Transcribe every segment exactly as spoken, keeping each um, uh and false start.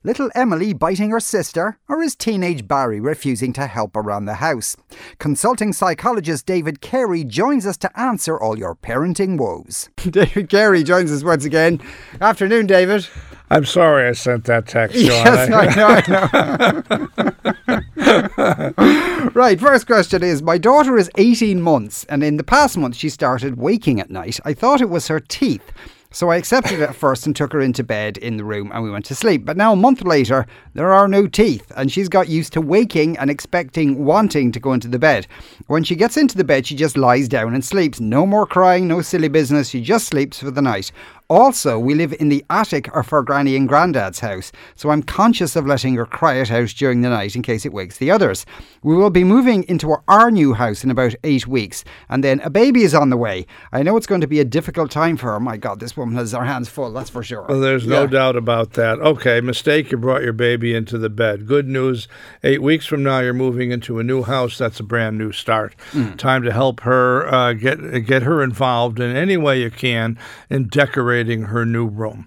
Little Emily biting her sister, or is teenage Barry refusing to help around the house? Consulting psychologist David Carey joins us to answer all your parenting woes. David Carey joins us once again. Afternoon, David. I'm sorry I sent that text, Sean. Yes, I know, I know. Right, first question is, my daughter is eighteen months, and in the past month she started waking at night. I thought it was her teeth. So I accepted it at first and took her into bed in the room and we went to sleep. But now a month later, there are no teeth and she's got used to waking and expecting, wanting to go into the bed. When she gets into the bed, she just lies down and sleeps. No more crying, no silly business. She just sleeps for the night. Also, we live in the attic of her granny and granddad's house, so I'm conscious of letting her cry it out during the night in case it wakes the others. We will be moving into our new house in about eight weeks, and then a baby is on the way. I know it's going to be a difficult time for her. My God, this woman has her hands full, that's for sure. Well, there's no yeah. doubt about that. Okay, mistake, you brought your baby into the bed. Good news, eight weeks from now you're moving into a new house. That's a brand new start. Mm. Time to help her, uh, get, get her involved in any way you can in decorating her new room.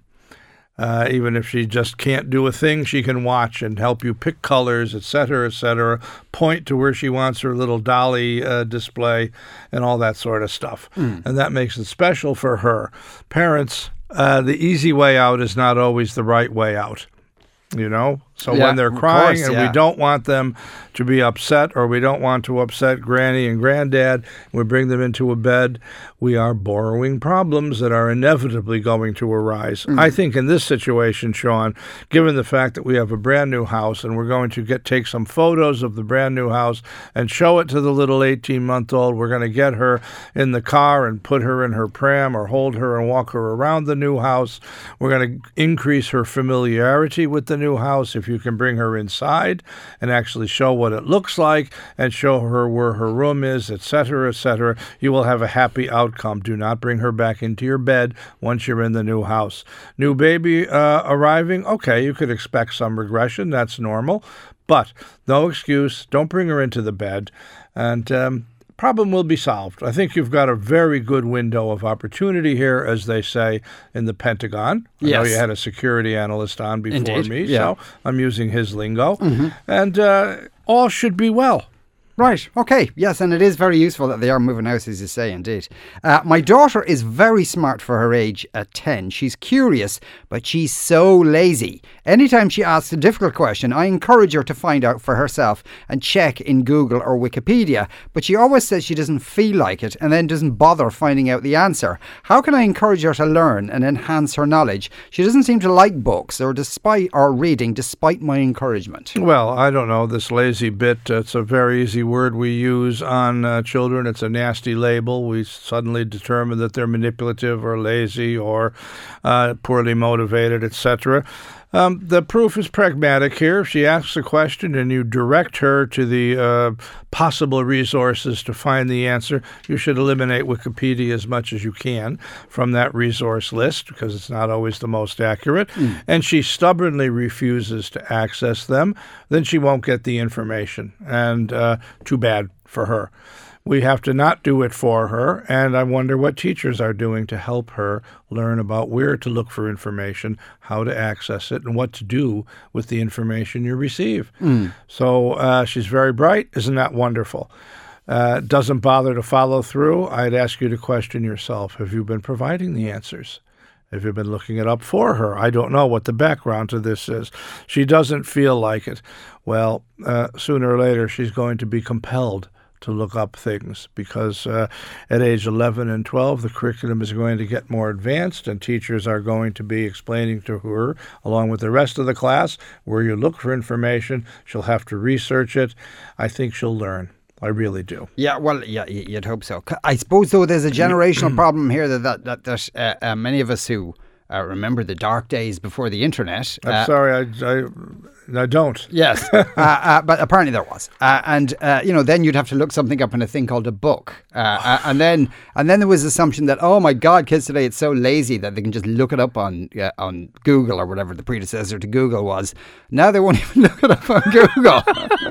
Uh, even if she just can't do a thing, she can watch and help you pick colors, et cetera, et cetera, point to where she wants her little dolly uh, display and all that sort of stuff. Mm. And that makes it special for her. Parents, uh, the easy way out is not always the right way out. You know? So yeah, when they're crying course, and yeah. we don't want them to be upset or we don't want to upset Granny and Granddad, we bring them into a bed, we are borrowing problems that are inevitably going to arise. Mm. I think in this situation, Sean, given the fact that we have a brand new house and we're going to get take some photos of the brand new house and show it to the little eighteen-month-old, we're going to get her in the car and put her in her pram or hold her and walk her around the new house. We're going to increase her familiarity with the new house. If you can bring her inside and actually show what it looks like and show her where her room is, et cetera, et cetera, you will have a happy outcome. Do not bring her back into your bed once you're in the new house. New baby uh, arriving, okay, you could expect some regression. That's normal. But no excuse. Don't bring her into the bed. And um, problem will be solved. I think you've got a very good window of opportunity here, as they say in the Pentagon. I yes. know you had a security analyst on before Indeed. me, yeah. so I'm using his lingo. Mm-hmm. And uh, all should be well. Right, okay, yes, and it is very useful that they are moving house, as you say, indeed. Uh, my daughter is very smart for her age at ten. She's curious, but she's so lazy. Anytime she asks a difficult question, I encourage her to find out for herself and check in Google or Wikipedia, but she always says she doesn't feel like it and then doesn't bother finding out the answer. How can I encourage her to learn and enhance her knowledge? She doesn't seem to like books or despite or reading despite my encouragement. Well, I don't know, this lazy bit, uh, it's a very easy word we use on uh, children. It's a nasty label. We suddenly determine that they're manipulative or lazy or uh, poorly motivated, et cetera. Um, the proof is pragmatic here. If she asks a question and you direct her to the uh, possible resources to find the answer, you should eliminate Wikipedia as much as you can from that resource list because it's not always the most accurate. Mm. And she stubbornly refuses to access them, then she won't get the information. And uh, too bad for her. We have to not do it for her, and I wonder what teachers are doing to help her learn about where to look for information, how to access it, and what to do with the information you receive. Mm. So uh, she's very bright. Isn't that wonderful? Uh, doesn't bother to follow through. I'd ask you to question yourself. Have you been providing the answers? Have you been looking it up for her? I don't know what the background to this is. She doesn't feel like it. Well, uh, sooner or later, she's going to be compelled to look up things because uh, at age eleven and twelve, the curriculum is going to get more advanced and teachers are going to be explaining to her, along with the rest of the class, where you look for information. She'll have to research it. I think she'll learn. I really do. Yeah, well, yeah, you'd hope so. I suppose, though, there's a generational problem here that that, that, that uh, uh, many of us who uh, remember the dark days before the internet. I'm uh, sorry, I, I I don't. Yes, uh, uh, but apparently there was, uh, and uh, you know, then you'd have to look something up in a thing called a book, uh, uh, and then and then there was the assumption that, oh my God, kids today it's so lazy that they can just look it up on uh, on Google or whatever the predecessor to Google was. Now they won't even look it up on Google.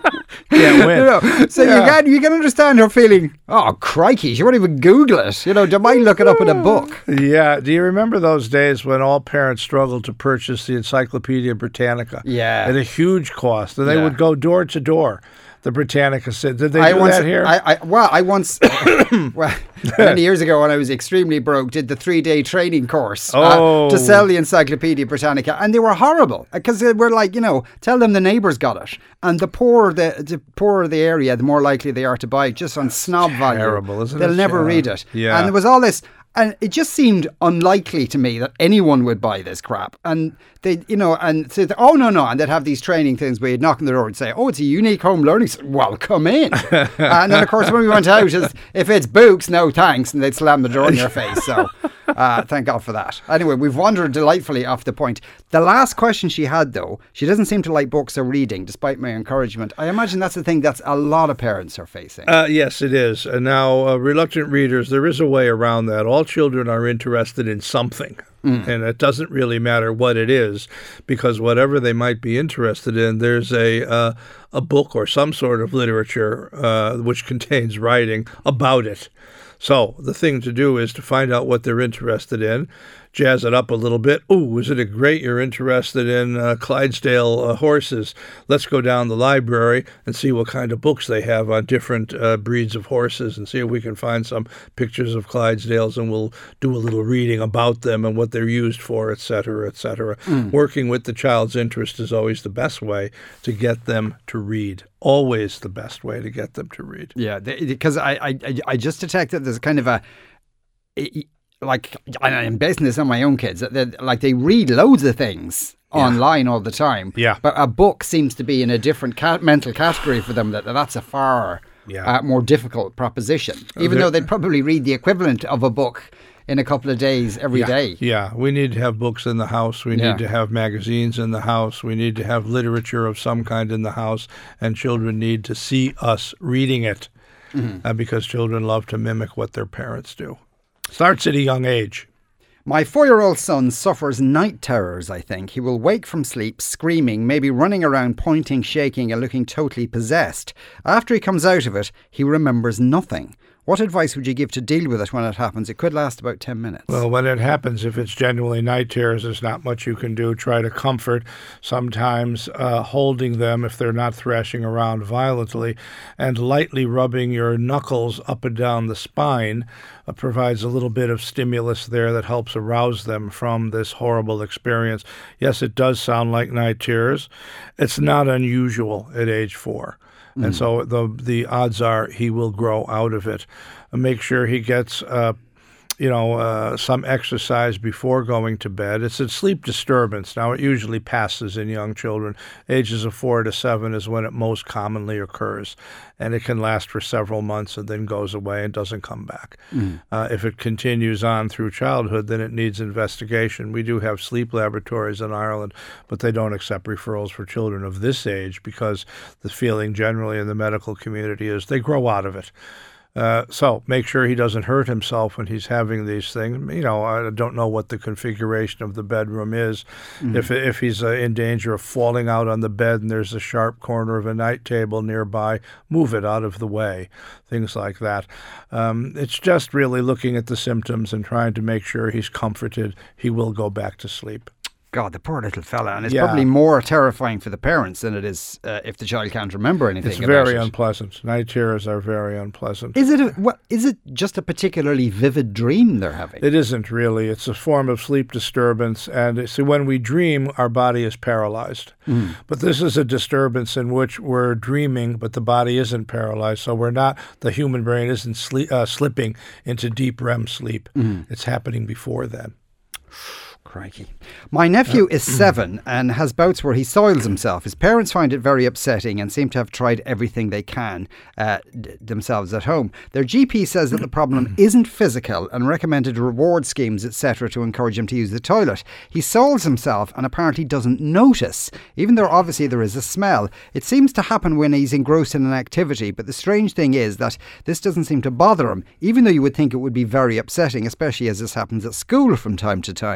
Can't win. You know, so Yeah. you can you can understand her feeling, oh, crikey, she won't even Google it. You know, they might look it up in a book. Yeah. Do you remember those days when all parents struggled to purchase the Encyclopedia Britannica? Yeah. At a huge cost. And they Yeah. would go door to door. The Britannica said, did they I do once, that here? I, I, well, I once, well, many years ago when I was extremely broke, did the three-day training course uh, Oh. to sell the Encyclopedia Britannica, and they were horrible because they were like, you know, tell them the neighbours got it, and the poorer the, the poorer the area, the more likely they are to buy it, just on snob value. terrible, isn't They'll it? never Yeah. read it. Yeah. And there was all this. And it just seemed unlikely to me that anyone would buy this crap. And they, you know, and say, oh, no, no. And they'd have these training things where you'd knock on the door and say, oh, it's a unique home learning. s- Well, come in. And then, of course, when we went out, it's, if it's books, no thanks. And they'd slam the door in your face. So uh, thank God for that. Anyway, we've wandered delightfully off the point. The last question she had, though, she doesn't seem to like books or reading, despite my encouragement. I imagine that's the thing that's a lot of parents are facing. Uh, yes, it is. And now, uh, reluctant readers, there is a way around that. All children are interested in something. And it doesn't really matter what it is, because whatever they might be interested in, there's a uh, a book or some sort of literature uh, which contains writing about it. So the thing to do is to find out what they're interested in, jazz it up a little bit. Ooh, isn't it great you're interested in uh, Clydesdale uh, horses? Let's go down the library and see what kind of books they have on different uh, breeds of horses and see if we can find some pictures of Clydesdales, and we'll do a little reading about them and what they're used for, et cetera, et cetera. Mm. Working with the child's interest is always the best way to get them to read. Always the best way to get them to read. Yeah, because I, I, I just detected there's kind of a... like I'm basing this on my own kids, like they read loads of things yeah. online all the time. Yeah. But a book seems to be in a different ca- mental category for them. That that's a far yeah. uh, more difficult proposition, even though they'd probably read the equivalent of a book in a couple of days every yeah. day. Yeah, we need to have books in the house. We yeah. need to have magazines in the house. We need to have literature of some kind in the house. And children need to see us reading it mm-hmm. uh, because children love to mimic what their parents do. Starts at a young age. My four-year-old son suffers night terrors, I think. He will wake from sleep screaming, maybe running around, pointing, shaking and looking totally possessed. After he comes out of it, he remembers nothing. What advice would you give to deal with it when it happens? It could last about ten minutes. Well, when it happens, if it's genuinely night terrors, there's not much you can do. Try to comfort, sometimes uh, holding them if they're not thrashing around violently, and lightly rubbing your knuckles up and down the spine uh, provides a little bit of stimulus there that helps arouse them from this horrible experience. Yes, it does sound like night terrors. It's not unusual at age four. And mm. so the the odds are he will grow out of it. Uh, make sure he gets, uh, you know, uh, some exercise before going to bed. It's a sleep disturbance. Now, it usually passes in young children. Ages of four to seven is when it most commonly occurs. And it can last for several months and then goes away and doesn't come back. Mm. Uh, if it continues on through childhood, then it needs investigation. We do have sleep laboratories in Ireland, but they don't accept referrals for children of this age because the feeling generally in the medical community is they grow out of it. Uh, so make sure he doesn't hurt himself when he's having these things. You know, I don't know what the configuration of the bedroom is. Mm-hmm. If if he's uh, in danger of falling out on the bed and there's a sharp corner of a night table nearby, move it out of the way. Things like that. Um, it's just really looking at the symptoms and trying to make sure he's comforted. He will go back to sleep. God, the poor little fella. And it's yeah. probably more terrifying for the parents than it is uh, if the child can't remember anything It's about very it. unpleasant. Night terrors are very unpleasant. Is it a, what, is it just a particularly vivid dream they're having? It isn't really. It's a form of sleep disturbance. And see, when we dream, our body is paralyzed. Mm. But this is a disturbance in which we're dreaming, but the body isn't paralyzed. So we're not, the human brain isn't sleep, uh, slipping into deep R E M sleep. Mm. It's happening before then. Crikey. My nephew is seven and has bouts where he soils himself. His parents find it very upsetting and seem to have tried everything they can uh, d- themselves at home. Their G P says that the problem isn't physical and recommended reward schemes, et cetera, to encourage him to use the toilet. He soils himself and apparently doesn't notice, even though obviously there is a smell. It seems to happen when he's engrossed in an activity, but the strange thing is that this doesn't seem to bother him, even though you would think it would be very upsetting, especially as this happens at school from time to time. The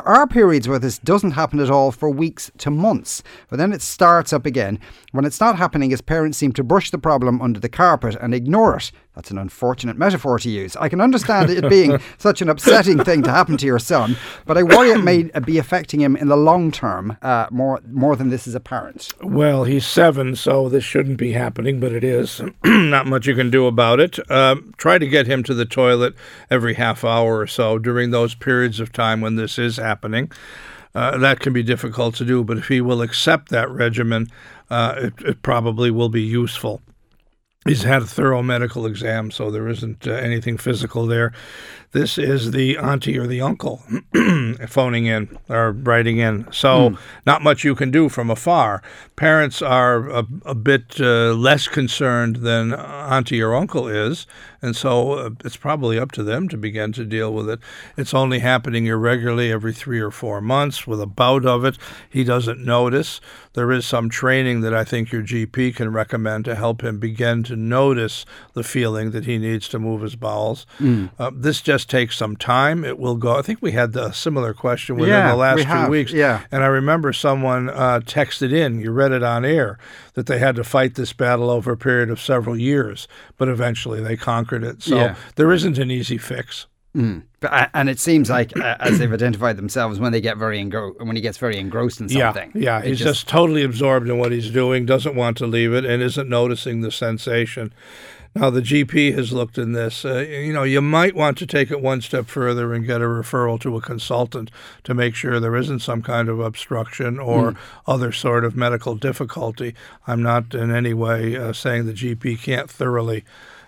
There are periods where this doesn't happen at all for weeks to months, but then it starts up again. When it's not happening, his parents seem to brush the problem under the carpet and ignore it. That's an unfortunate metaphor to use. I can understand it being such an upsetting thing to happen to your son, but I worry it may be affecting him in the long term uh, more more than this is apparent. Well, he's seven, so this shouldn't be happening, but it is. Not much you can do about it. Uh, try to get him to the toilet every half hour or so during those periods of time when this is happening. Uh, that can be difficult to do, but if he will accept that regimen, uh, it, it probably will be useful. He's had a thorough medical exam, so there isn't uh, anything physical there. This is the auntie or the uncle phoning in or writing in. So mm. not much you can do from afar. Parents are a, a bit uh, less concerned than auntie or uncle is, and so uh, it's probably up to them to begin to deal with it. It's only happening irregularly every three or four months with a bout of it. He doesn't notice. There is some training that I think your G P can recommend to help him begin to notice the feeling that he needs to move his bowels. Mm. Uh, this just takes some time. It will go. I think we had a similar question within yeah, the last we two have. weeks. Yeah. And I remember someone uh, texted in, you read it on air, that they had to fight this battle over a period of several years, but eventually they conquered it. So yeah. there isn't an easy fix. Mm. But, and it seems like, uh, as they've identified themselves, when they get very engro- when he gets very engrossed in something. Yeah, yeah. he's just, just totally absorbed in what he's doing, doesn't want to leave it, and isn't noticing the sensation. Now, the G P has looked in this. Uh, you know, you might want to take it one step further and get a referral to a consultant to make sure there isn't some kind of obstruction or mm. other sort of medical difficulty. I'm not in any way uh, saying the G P can't thoroughly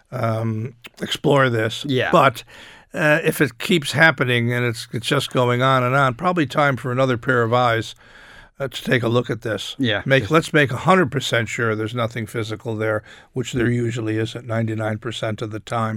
um, explore this. Yeah. But uh, if it keeps happening and it's it's just going on and on, probably time for another pair of eyes Uh, to take a look at this. Yeah. Make, let's make one hundred percent sure there's nothing physical there, which there usually isn't ninety-nine percent of the time.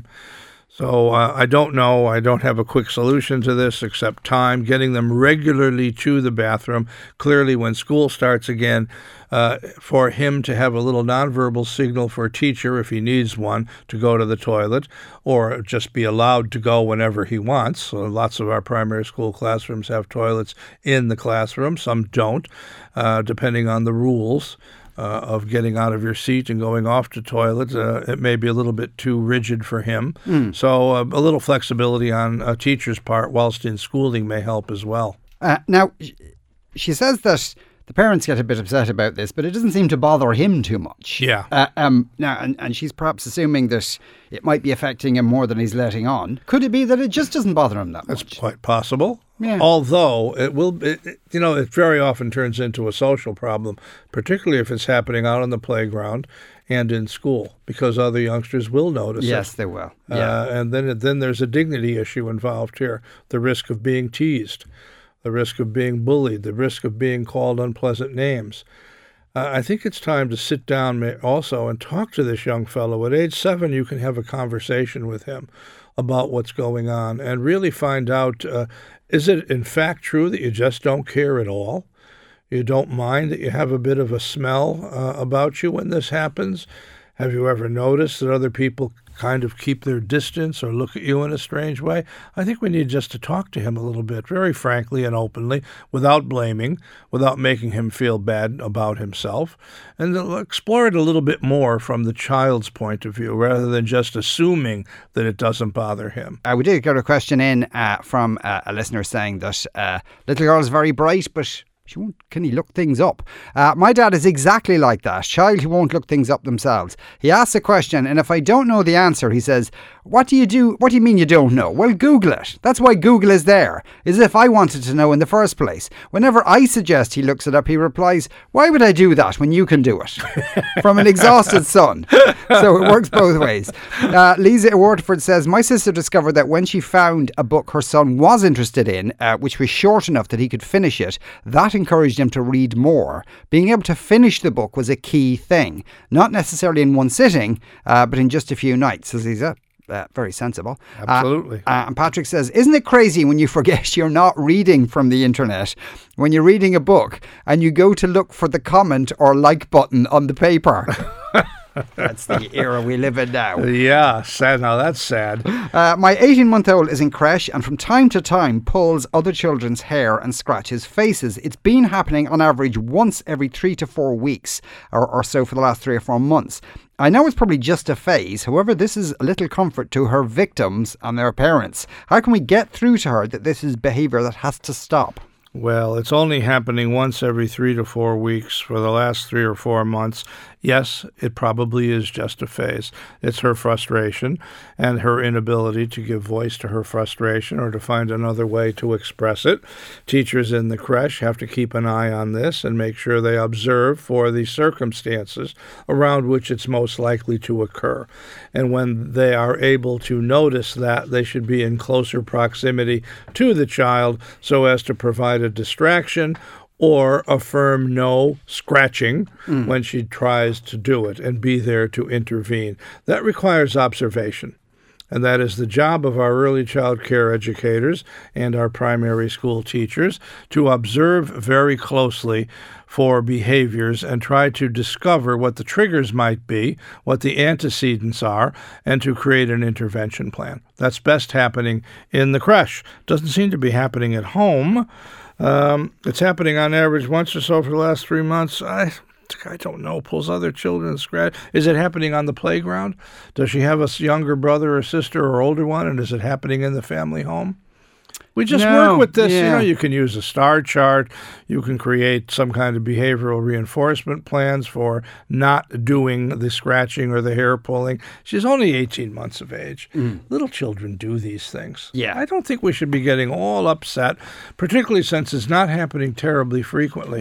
So uh, I don't know. I don't have a quick solution to this except time, getting them regularly to the bathroom. Clearly, when school starts again, uh, for him to have a little nonverbal signal for a teacher, if he needs one, to go to the toilet, or just be allowed to go whenever he wants. So lots of our primary school classrooms have toilets in the classroom. Some don't, uh, depending on the rules. Uh, of getting out of your seat and going off to toilet. Uh, it may be a little bit too rigid for him. Mm. So uh, a little flexibility on a teacher's part whilst in schooling may help as well. Uh, now, she says that the parents get a bit upset about this, but it doesn't seem to bother him too much. Yeah. Uh, um. Now, and, and she's perhaps assuming that it might be affecting him more than he's letting on. Could it be that it just doesn't bother him that That's much? That's quite possible. Yeah. Although it will, it, it, you know, it very often turns into a social problem, particularly if it's happening out on the playground and in school, because other youngsters will notice yes, it. Yes, they will. Yeah. Uh, and then, then there's a dignity issue involved here, the risk of being teased, the risk of being bullied, the risk of being called unpleasant names. Uh, I think it's time to sit down also and talk to this young fellow. At age seven, you can have a conversation with him about what's going on and really find out, uh, is it in fact true that you just don't care at all? You don't mind that you have a bit of a smell uh, about you when this happens? Have you ever noticed that other people kind of keep their distance or look at you in a strange way? I think we need just to talk to him a little bit, very frankly and openly, without blaming, without making him feel bad about himself, and explore it a little bit more from the child's point of view, rather than just assuming that it doesn't bother him. Uh, we did get a question in uh, from uh, a listener saying that uh, little girl is very bright, but she won't, can he look things up? Uh, my dad is exactly like that. Child who won't look things up themselves. He asks a question, and if I don't know the answer, he says, what do you do? What do you mean you don't know? Well, Google it. That's why Google is there. As if I wanted to know in the first place. Whenever I suggest he looks it up, he replies, why would I do that when you can do it? From an exhausted son. So it works both ways. Uh, Lisa Waterford says, my sister discovered that when she found a book her son was interested in, uh, which was short enough that he could finish it, that encouraged him to read more. Being able to finish the book was a key thing. Not necessarily in one sitting, uh, but in just a few nights, says Lisa. Uh, very sensible. Absolutely. Uh, uh, and Patrick says, isn't it crazy when you forget you're not reading from the internet? When you're reading a book and you go to look for the comment or like button on the paper. That's the era we live in now. Yeah, sad. Now that's sad. Uh, my eighteen-month-old is in creche and from time to time pulls other children's hair and scratches faces. It's been happening on average once every three to four weeks or, or so for the last three or four months. I know it's probably just a phase. However, this is a little comfort to her victims and their parents. How can we get through to her that this is behaviour that has to stop? Well, it's only happening once every three to four weeks for the last three or four months. Yes, it probably is just a phase. It's her frustration and her inability to give voice to her frustration or to find another way to express it. Teachers in the creche have to keep an eye on this and make sure they observe for the circumstances around which it's most likely to occur. And when they are able to notice that, they should be in closer proximity to the child so as to provide a distraction or affirm no scratching mm. when she tries to do it and be there to intervene. That requires observation. And that is the job of our early child care educators and our primary school teachers to observe very closely for behaviors and try to discover what the triggers might be, what the antecedents are, and to create an intervention plan. That's best happening in the creche. Doesn't seem to be happening at home. Um, it's happening on average once or so for the last three months. I I don't know. Pulls other children and scratch. Is it happening on the playground? Does she have a younger brother or sister or older one? And is it happening in the family home? We just no, work with this. Yeah. You know, you can use a star chart. You can create some kind of behavioral reinforcement plans for not doing the scratching or the hair pulling. She's only eighteen months of age. Mm. Little children do these things. Yeah. I don't think we should be getting all upset, particularly since it's not happening terribly frequently.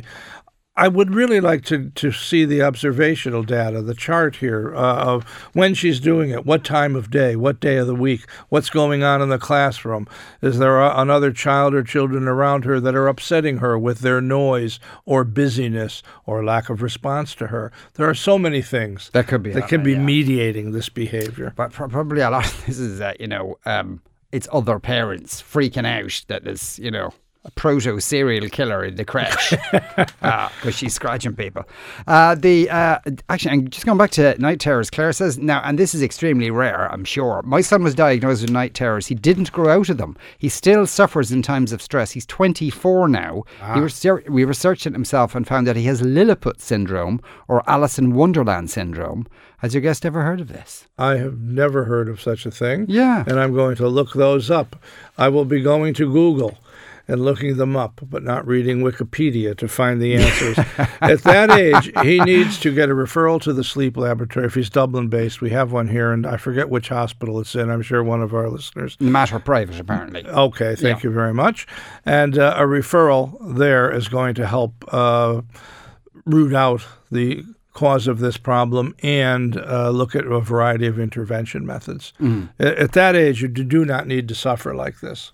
I would really like to, to see the observational data, the chart here uh, of when she's doing it, what time of day, what day of the week, what's going on in the classroom. Is there a, another child or children around her that are upsetting her with their noise or busyness or lack of response to her? There are so many things that could be that can be yeah. mediating this behavior. But probably a lot of this is that, you know, um, it's other parents freaking out that there's, you know, a proto serial killer in the creche because uh, she's scratching people. Uh, the uh, actually, I'm just going back to night terrors. Claire says now, and this is extremely rare, I'm sure. My son was diagnosed with night terrors. He didn't grow out of them. He still suffers in times of stress. He's twenty-four now. Ah. He research, we researched it himself and found that he has Lilliput syndrome or Alice in Wonderland syndrome. Has your guest ever heard of this? I have never heard of such a thing. Yeah, and I'm going to look those up. I will be going to Google and looking them up, but not reading Wikipedia to find the answers. At that age, he needs to get a referral to the sleep laboratory. If he's Dublin-based, we have one here, and I forget which hospital it's in. I'm sure one of our listeners. Mater Private, apparently. Okay, thank yeah. you very much. And uh, a referral there is going to help uh, root out the cause of this problem and uh, look at a variety of intervention methods. Mm. At, at that age, you do not need to suffer like this.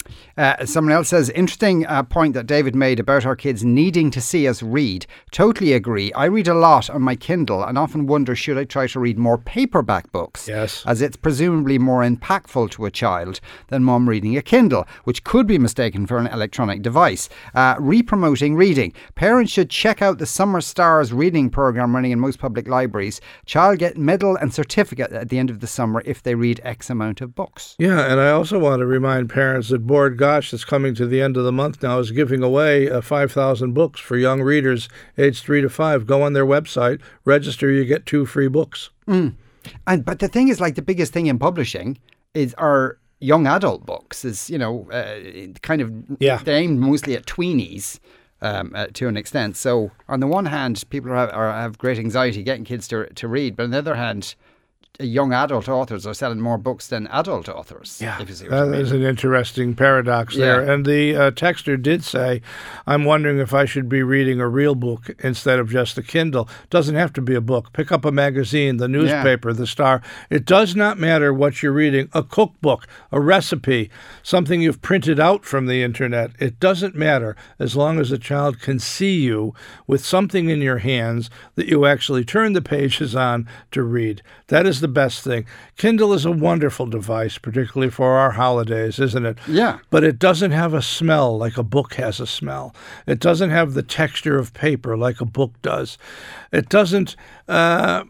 Uh, someone else says, interesting uh, point that David made about our kids needing to see us read. Totally agree. I read a lot on my Kindle and often wonder, should I try to read more paperback books? Yes. As it's presumably more impactful to a child than mum reading a Kindle, which could be mistaken for an electronic device. Uh, re-promoting reading. Parents should check out the Summer Stars reading program running in most public libraries. Child get medal and certificate at the end of the summer if they read X amount of books. Yeah, and I also want to remind parents that Board Gosh, that's coming to the end of the month now, is giving away uh, five thousand books for young readers aged three to five. Go on their website, register, you get two free books. Mm. And But the thing is, like, the biggest thing in publishing is our young adult books is, you know, uh, kind of yeah. they're aimed mostly at tweenies. Um, uh, to an extent. So on the one hand, people are, are, have great anxiety getting kids to to read, but on the other hand, young adult authors are selling more books than adult authors. Yeah, if you see what I mean. That is an interesting paradox yeah. there. And the uh, texter did say, I'm wondering if I should be reading a real book instead of just a Kindle. Doesn't have to be a book. Pick up a magazine, the newspaper, yeah. the Star. It does not matter what you're reading. A cookbook, a recipe, something you've printed out from the internet. It doesn't matter as long as a child can see you with something in your hands that you actually turn the pages on to read. That is the best thing. Kindle is a wonderful device, particularly for our holidays, isn't it? Yeah. But it doesn't have a smell like a book has a smell. It doesn't have the texture of paper like a book does. It doesn't uh,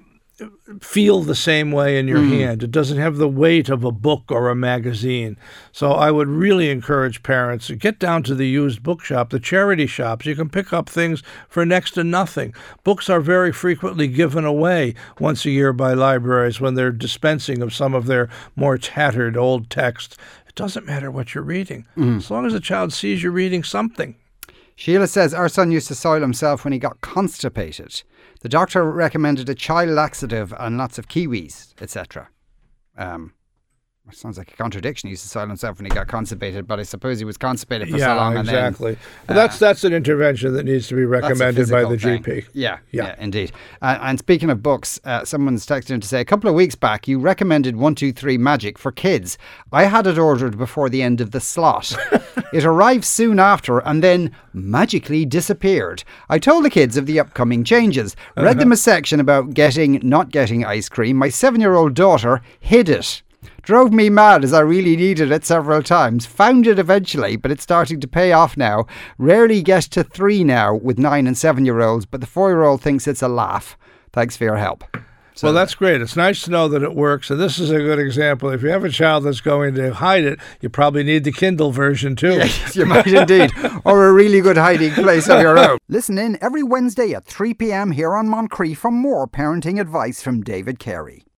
feel the same way in your mm. hand. It doesn't have the weight of a book or a magazine. So I would really encourage parents to get down to the used bookshop, the charity shops. You can pick up things for next to nothing. Books are very frequently given away once a year by libraries when they're dispensing of some of their more tattered old text. It doesn't matter what you're reading, mm. as long as the child sees you're reading something. Sheila says our son used to soil himself when he got constipated. The doctor recommended a child laxative and lots of kiwis, et cetera. Um, it sounds like a contradiction. He used to soil himself when he got constipated, but I suppose he was constipated for yeah, so long. exactly. And then, well, that's that's an intervention that needs to be recommended by the thing. G P. Yeah, yeah, yeah indeed. Uh, and speaking of books, uh, someone's texted in to say, a couple of weeks back, you recommended one two three Magic for kids. I had it ordered before the end of the slot. It arrived soon after and then magically disappeared. I told the kids of the upcoming changes, read uh-huh. them a section about getting, not getting ice cream. My seven-year-old daughter hid it. Drove me mad as I really needed it several times. Found it eventually, but it's starting to pay off now. Rarely get to three now with nine and seven-year-olds, but the four-year-old thinks it's a laugh. Thanks for your help. So, well, that's great. It's nice to know that it works. And this is a good example. If you have a child that's going to hide it, you probably need the Kindle version too. Yes, you might indeed. Or a really good hiding place of your own. Listen in every Wednesday at three p.m. here on Moncrief for more parenting advice from David Carey.